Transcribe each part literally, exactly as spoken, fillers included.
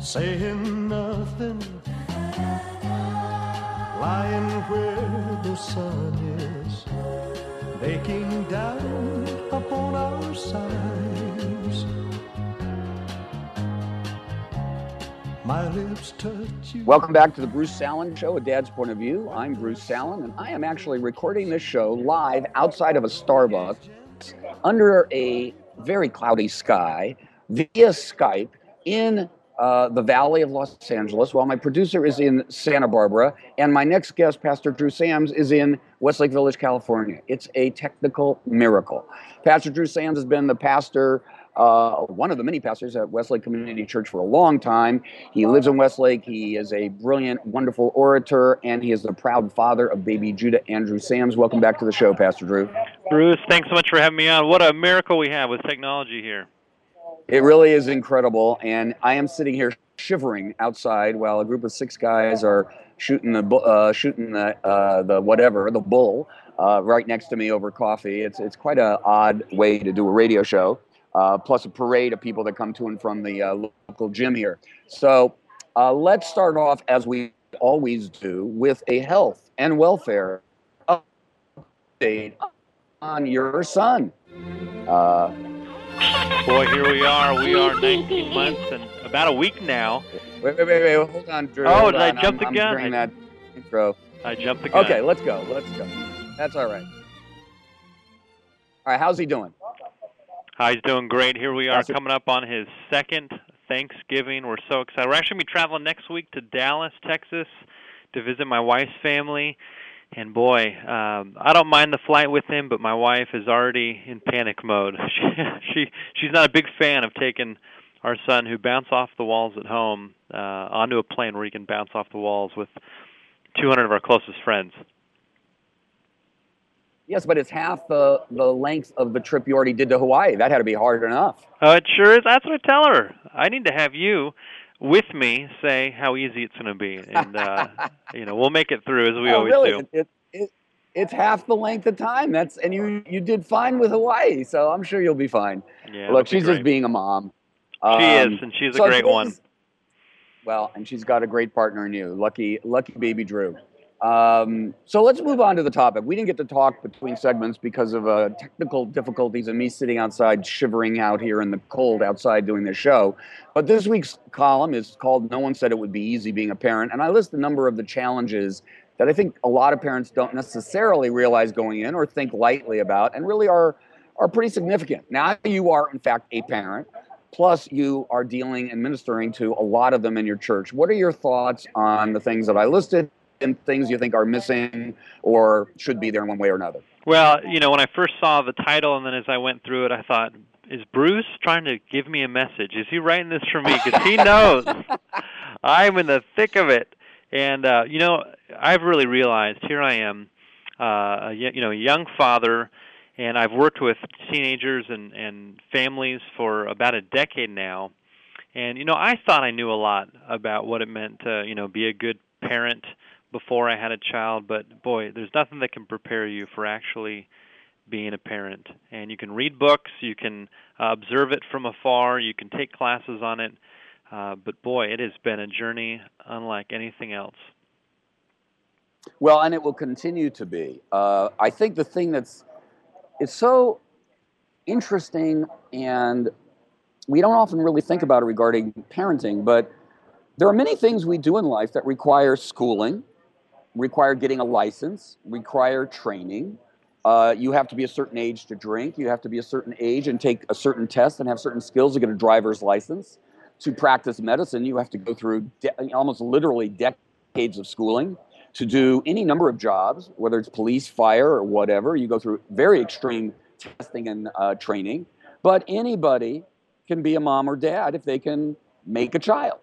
saying nothing, lying where the sun is, baking down upon our sides. My lips touch you. Welcome back to the Bruce Salen Show, A Dad's Point of View. I'm Bruce Salen, and I am actually recording this show live outside of a Starbucks under a very cloudy sky via Skype in uh, the Valley of Los Angeles, while my producer is in Santa Barbara, and my next guest, Pastor Drew Sams, is in Westlake Village, California. It's a technical miracle. Pastor Drew Sams has been the pastor Uh, one of the many pastors at Westlake Community Church for a long time. He lives in Westlake. He is a brilliant, wonderful orator, and he is the proud father of baby Judah Andrew Sams. Welcome back to the show, Pastor Drew. Bruce, thanks so much for having me on. What a miracle we have with technology here. It really is incredible, and I am sitting here shivering outside while a group of six guys are shooting the uh, shooting the uh, the whatever the bull uh, right next to me over coffee. It's it's quite an odd way to do a radio show. Uh, plus a parade of people that come to and from the uh, local gym here. So uh, let's start off, as we always do, with a health and welfare update on your son. Uh, Boy, here we are. We are nineteen months and about a week now. Wait, wait, wait, wait. Hold on, Drew. Oh, Hold did I on. jump I'm, the I'm gun? bringing that intro. I jumped the gun. Okay, let's go. Let's go. That's all right. All right, how's he doing? Hi, he's doing great. Here we are Pastor- coming up on his second Thanksgiving. We're so excited. We're actually going to be traveling next week to Dallas, Texas to visit my wife's family. And boy, um, I don't mind the flight with him, but my wife is already in panic mode. She, she She's not a big fan of taking our son, who bounced off the walls at home, uh, onto a plane where he can bounce off the walls with two hundred of our closest friends. Yes, but it's half the, the length of the trip you already did to Hawaii. That had to be hard enough. Oh, it sure is. That's what I tell her. I need to have you with me say how easy it's going to be. And, uh, you know, we'll make it through, as we oh, always really? do. It, it, it, it's half the length of time. That's And you, you did fine with Hawaii, so I'm sure you'll be fine. Yeah, Look, be she's great. just being a mom. She um, is, and she's a so great one. Well, and she's got a great partner in you. Lucky, lucky baby Drew. Um, so let's move on to the topic. We didn't get to talk between segments because of uh, technical difficulties and me sitting outside shivering out here in the cold outside doing this show. But this week's column is called No One Said It Would Be Easy Being a Parent. And I list a number of the challenges that I think a lot of parents don't necessarily realize going in or think lightly about, and really are, are pretty significant. Now you are, in fact, a parent. Plus, you are dealing and ministering to a lot of them in your church. What are your thoughts on the things that I listed and things you think are missing or should be there in one way or another? Well, you know, when I first saw the title and then as I went through it, I thought, is Bruce trying to give me a message? Is he writing this for me? Because he knows I'm in the thick of it. And, uh, you know, I've really realized here I am, uh, a, you know, a young father, and I've worked with teenagers and, and families for about a decade now. And, you know, I thought I knew a lot about what it meant to, you know, be a good parent before I had a child, but boy, there's nothing that can prepare you for actually being a parent. And you can read books, you can uh, observe it from afar, you can take classes on it, uh, but boy, it has been a journey unlike anything else. Well, and it will continue to be. Uh, I think the thing that's it's so interesting, and we don't often really think about it regarding parenting, but there are many things we do in life that require schooling, require getting a license, require training. Uh, you have to be a certain age to drink. You have to be a certain age and take a certain test and have certain skills to get a driver's license. To practice medicine, you have to go through de- almost literally decades of schooling. To do any number of jobs, whether it's police, fire, or whatever, you go through very extreme testing and uh, training. But anybody can be a mom or dad if they can make a child.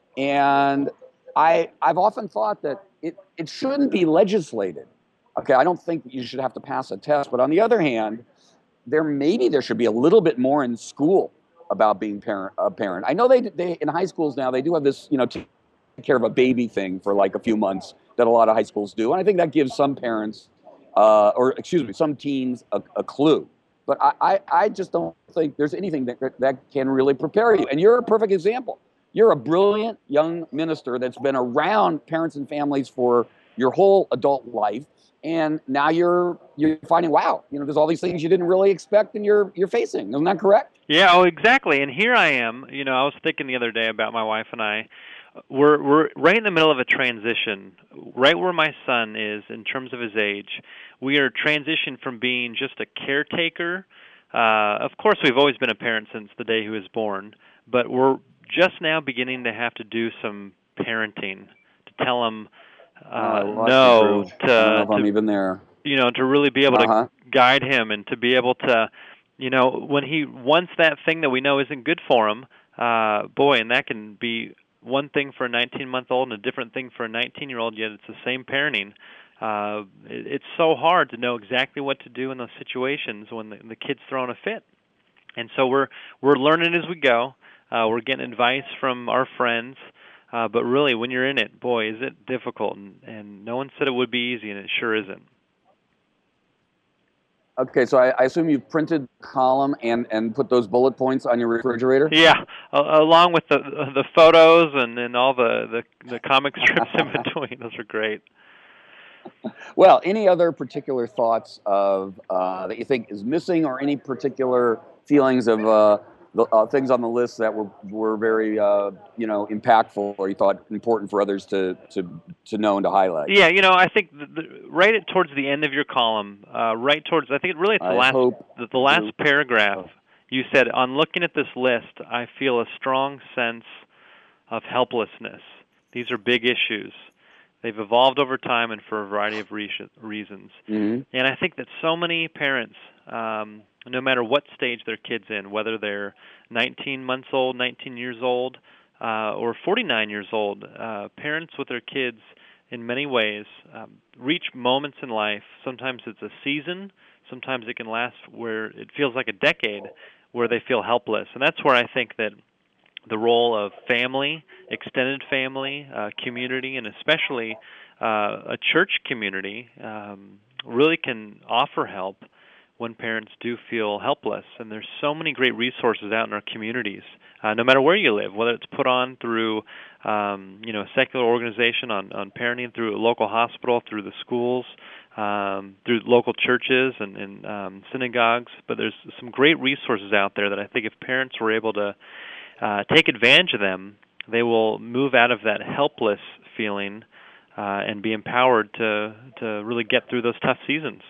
And I, I've often thought that it, it shouldn't be legislated. Okay, I don't think that you should have to pass a test. But on the other hand, there maybe there should be a little bit more in school about being parent, a parent. I know they, they in high schools now, they do have this, you know, take care of a baby thing for like a few months that a lot of high schools do. And I think that gives some parents, uh, or excuse me, some teens a, a clue. But I, I, I just don't think there's anything that, that can really prepare you. And you're a perfect example. you're a brilliant young minister that's been around parents and families for your whole adult life, and now you're you're finding, wow, you know, there's all these things you didn't really expect, and you're you're facing. Isn't that correct? Yeah, oh, exactly. And here I am. You know, I was thinking the other day about my wife and I. We're we're right in the middle of a transition, right where my son is in terms of his age. We are transitioned from being just a caretaker. Uh, of course, we've always been a parent since the day he was born, but we're just now beginning to have to do some parenting, to tell him uh, Oh, no, I don't know if to, I'm to even there. you know, to really be able Uh-huh. to guide him and to be able to, you know, when he wants that thing that we know isn't good for him, uh, boy, and that can be one thing for a nineteen-month-old and a different thing for a nineteen-year-old, yet it's the same parenting. Uh, it, it's so hard to know exactly what to do in those situations when the, the kid's throwing a fit. And so we're we're learning as we go. Uh, we're getting advice from our friends. Uh, but really, when you're in it, boy, is it difficult. And, and no one said it would be easy, and it sure isn't. Okay, so I, I assume you've printed the column and, and put those bullet points on your refrigerator? Yeah, uh, along with the the photos and, and all the, the, the comic strips in between. Those are great. Well, any other particular thoughts of uh, that you think is missing, or any particular feelings of uh, the uh, things on the list that were were very uh, you know impactful, or you thought important for others to to to know and to highlight? Yeah, you know, I think the, the, right at towards the end of your column, uh, right towards I think really at the I last hope the, the last you- paragraph, you said, on looking at this list, I feel a strong sense of helplessness. These are big issues. They've evolved over time and for a variety of re- reasons. Mhm. And I think that so many parents, um, no matter what stage their kid's in, whether they're nineteen months old, nineteen years old, uh, or forty-nine years old, uh, parents with their kids in many ways um, reach moments in life. Sometimes it's a season. Sometimes it can last where it feels like a decade, where they feel helpless. And that's where I think that the role of family, extended family, uh, community, and especially uh, a church community um, really can offer help when parents do feel helpless. And there's so many great resources out in our communities, uh, no matter where you live, whether it's put on through um, you know, a secular organization on, on parenting, through a local hospital, through the schools, um, through local churches and, and um, synagogues. But there's some great resources out there that I think if parents were able to Uh, take advantage of them, they will move out of that helpless feeling uh, and be empowered to to really get through those tough seasons.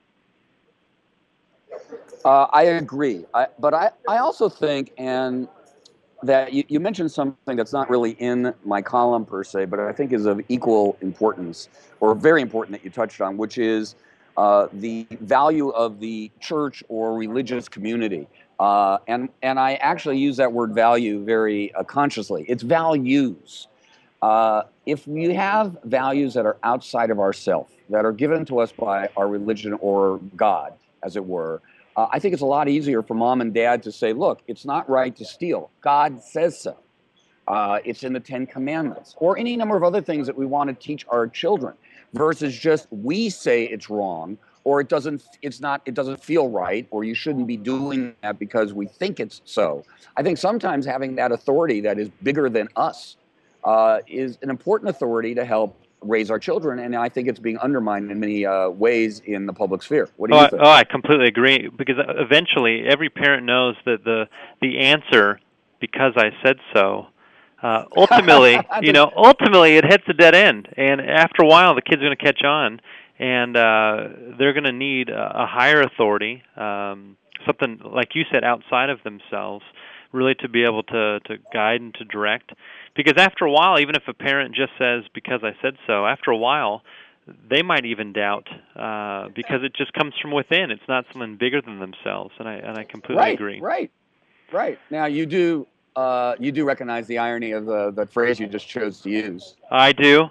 Uh, I agree, I, but I, I also think, and that you, you mentioned something that's not really in my column per se, but I think is of equal importance, or very important, that you touched on, which is uh, the value of the church or religious community. Uh, and, and I actually use that word value very uh, consciously. It's values. Uh, if we have values that are outside of ourselves, that are given to us by our religion or God, as it were, uh, I think it's a lot easier for mom and dad to say, look, it's not right to steal. God says so. Uh, it's in the Ten Commandments, or any number of other things that we want to teach our children, versus just we say it's wrong, or it doesn't, it's not, it doesn't feel right, or you shouldn't be doing that because we think it's so. I think sometimes having that authority that is bigger than us uh, is an important authority to help raise our children, and I think it's being undermined in many uh, ways in the public sphere. What do oh, you think? I, oh, I completely agree, because eventually every parent knows that the the answer, because I said so, uh, ultimately, you know, ultimately it hits a dead end, and after a while the kid's going to catch on. And uh, they're going to need a, a higher authority, um, something, like you said, outside of themselves, really to be able to, to guide and to direct. Because after a while, even if a parent just says, because I said so, after a while, they might even doubt, uh, because it just comes from within. It's not something bigger than themselves, and I and I completely right, agree. Right, right. Now, you do, uh, you do recognize the irony of the, the phrase you just chose to use. I do.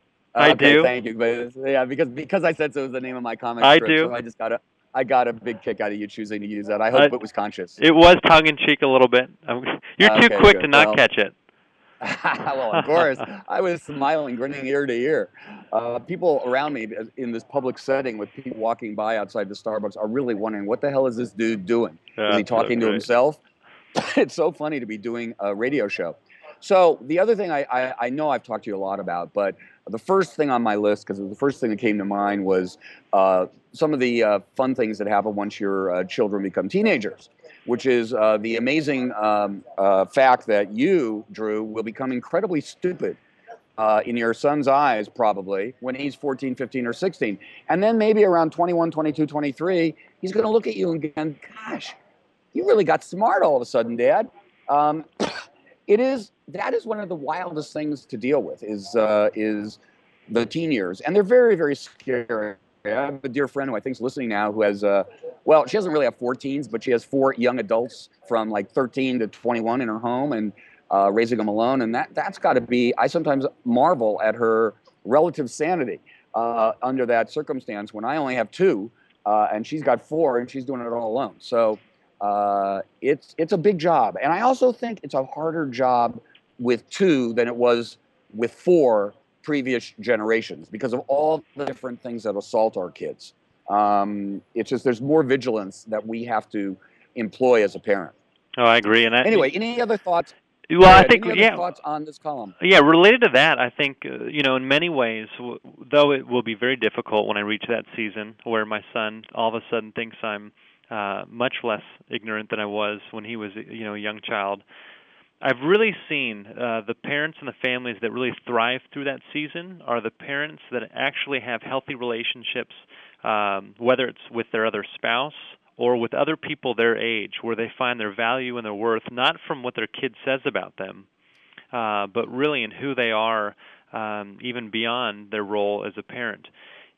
I okay, do. Thank you, but yeah, because because I said so was the name of my comic I strip, do. so I just got a I got a big kick out of you choosing to use that. I hope Uh, it was conscious. It was tongue in cheek a little bit. You're too Okay, quick good. to not Well, catch it. well, of course, I was smiling, grinning ear to ear. Uh, people around me in this public setting, with people walking by outside the Starbucks, are really wondering, what the hell is this dude doing? Is he That's so talking to great. himself? It's so funny to be doing a radio show. So the other thing I, I, I know I've talked to you a lot about, but the first thing on my list, because the first thing that came to mind was uh, some of the uh, fun things that happen once your uh, children become teenagers, which is uh, the amazing um, uh, fact that you, Drew, will become incredibly stupid uh, in your son's eyes probably when he's fourteen, fifteen, or sixteen. And then maybe around twenty-one, twenty-two, twenty-three, he's going to look at you and go, gosh, you really got smart all of a sudden, Dad. Um, it is, that is one of the wildest things to deal with is, uh, is the teen years. And they're very, very scary. I have a dear friend who I think is listening now who has, uh, well, she doesn't really have four teens, but she has four young adults from like thirteen to twenty-one in her home and uh, raising them alone. And that, that's got to be, I sometimes marvel at her relative sanity uh, under that circumstance when I only have two uh, and she's got four and she's doing it all alone. So uh, it's, it's a big job. And I also think it's a harder job with two than it was with four previous generations because of all the different things that assault our kids. Um, it's just there's more vigilance that we have to employ as a parent. Oh, I agree. And I, anyway, any other thoughts? Well, I think any other yeah. thoughts on this column? Yeah, related to that, I think uh, you know, in many ways, w- though it will be very difficult when I reach that season where my son all of a sudden thinks I'm uh, much less ignorant than I was when he was, you know, a young child. I've really seen uh, the parents and the families that really thrive through that season are the parents that actually have healthy relationships, um, whether it's with their other spouse or with other people their age, where they find their value and their worth, not from what their kid says about them, uh, but really in who they are, um, even beyond their role as a parent.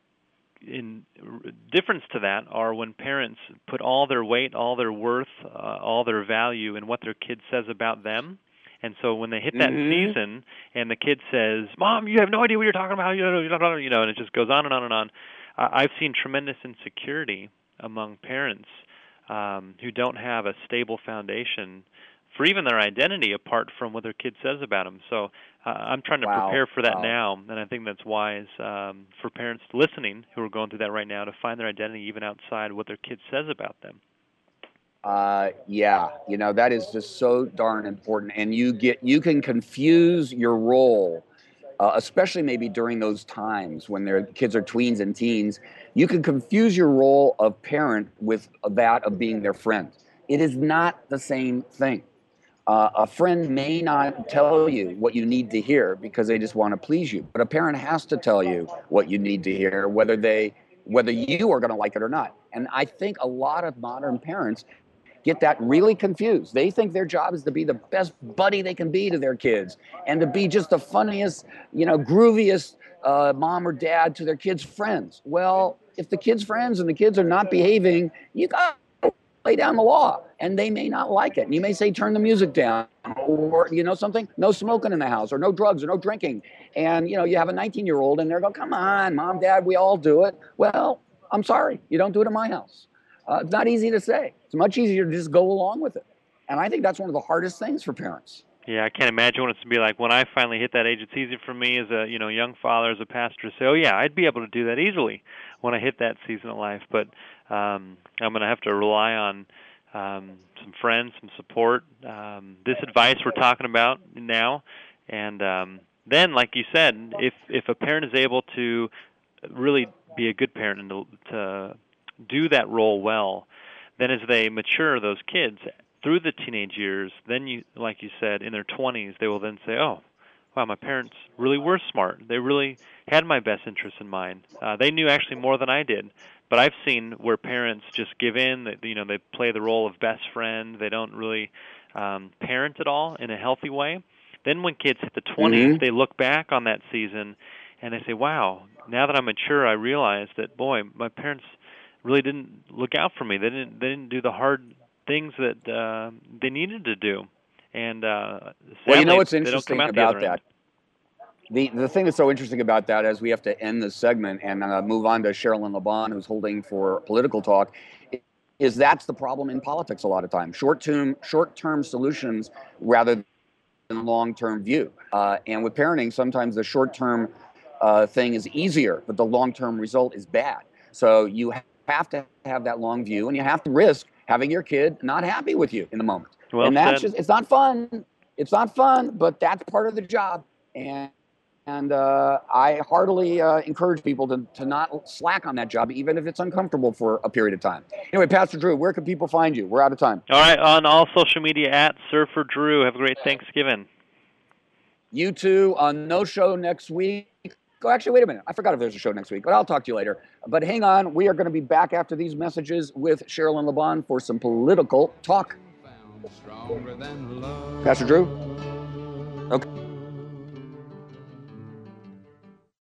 In difference to that are when parents put all their weight, all their worth, uh, all their value in what their kid says about them. And so when they hit that mm-hmm. season and the kid says, "Mom, you have no idea what you're talking about," you know, you know, and it just goes on and on and on. I've seen tremendous insecurity among parents um, who don't have a stable foundation for even their identity apart from what their kid says about them. So uh, I'm trying to wow. prepare for that wow. now, and I think that's wise um, for parents listening who are going through that right now to find their identity even outside what their kid says about them. Uh, yeah, you know, that is just so darn important. And you get you can confuse your role, uh, especially maybe during those times when their kids are tweens and teens. You can confuse your role of parent with that of being their friend. It is not the same thing. Uh, a friend may not tell you what you need to hear because they just want to please you, but a parent has to tell you what you need to hear, whether they, whether you are going to like it or not. And I think a lot of modern parents get that really confused. They think their job is to be the best buddy they can be to their kids and to be just the funniest, you know, grooviest uh, mom or dad to their kids' friends. Well, if the kids' friends and the kids are not behaving, you got lay down the law, and they may not like it. And you may say, turn the music down, or, you know, something, no smoking in the house, or no drugs, or no drinking. And, you know, you have a nineteen-year-old, and they're going, come on, Mom, Dad, we all do it. Well, I'm sorry, you don't do it in my house. Uh, it's not easy to say. It's much easier to just go along with it. And I think that's one of the hardest things for parents. Yeah, I can't imagine what it's to be like when I finally hit that age. It's easy for me as a you know young father, as a pastor, to say, oh yeah, I'd be able to do that easily when I hit that season of life. But um, I'm going to have to rely on um, some friends, some support, um, this advice we're talking about now, and um, then, like you said, if if a parent is able to really be a good parent and to, to do that role well, then as they mature, those kids through the teenage years, then you, like you said, in their twenties, they will then say, oh, wow, my parents really were smart. They really had my best interests in mind. Uh, they knew actually more than I did. But I've seen where parents just give in. That, you know, they play the role of best friend. They don't really um, parent at all in a healthy way. Then when kids hit the twenties, mm-hmm. they look back on that season and they say, wow, now that I'm mature, I realize that, boy, my parents really didn't look out for me. They didn't, they didn't do the hard things that uh, they needed to do. And uh, sadly, well, you know what's they interesting don't come about out the that? other end. The the thing that's so interesting about that, as we have to end this segment and uh, move on to Sherilyn LeBon, who's holding for political talk, is that's the problem in politics a lot of times. Short-term short-term solutions rather than long-term view. Uh, and with parenting, sometimes the short-term uh, thing is easier, but the long-term result is bad. So you have to have that long view, and you have to risk having your kid not happy with you in the moment. Well and that's said. just, it's not fun. It's not fun, but that's part of the job. And and uh, I heartily uh, encourage people to, to not slack on that job, even if it's uncomfortable for a period of time. Anyway, Pastor Drew, where can people find you? We're out of time. All right, on all social media at Surfer Drew. Have a great Thanksgiving. You too. On No Show next week. Oh, actually, wait a minute. I forgot if there's a show next week, but I'll talk to you later. But hang on. We are going to be back after these messages with Cheryl and LeBon for some political talk. Pastor Drew? Okay.